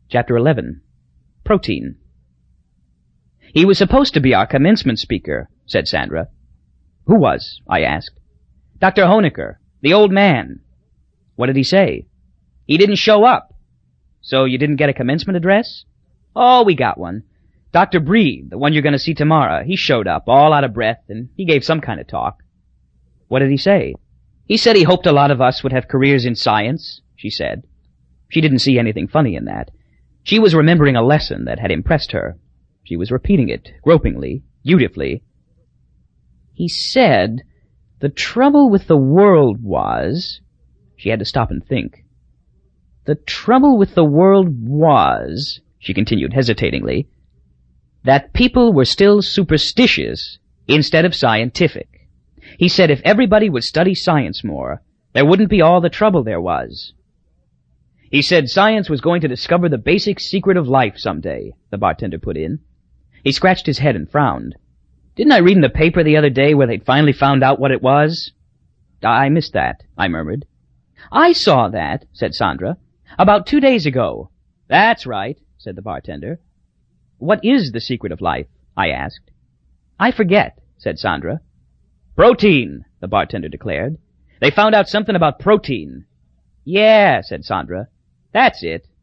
Chapter 11. Protein. "He was supposed to be our commencement speaker," said Sandra. "Who was?" I asked. "Dr. Hoenicker, the old man." "What did he say?" "He didn't show up." "So you didn't get a commencement address?" "Oh, we got one. Dr. Breed, the one you're going to see tomorrow, he showed up, all out of breath, and he gave some kind of talk." "What did he say?" "He said he hoped a lot of us would have careers in science," she said. She didn't see anything funny in that. She was remembering a lesson that had impressed her. She was repeating it, gropingly, beautifully. "He said the trouble with the world was—" She had to stop and think. "The trouble with the world was," she continued hesitatingly, "that people were still superstitious instead of scientific. He said if everybody would study science more, there wouldn't be all the trouble there was." "He said science was going to discover the basic secret of life someday," the bartender put in. He scratched his head and frowned. "Didn't I read in the paper the other day where they'd finally found out what it was?" "I missed that," I murmured. "I saw that," said Sandra, "about 2 days ago." "That's right," said the bartender. "What is the secret of life?" I asked. "I forget," said Sandra. "Protein," the bartender declared. "They found out something about protein." "Yeah," said Sandra. "That's it.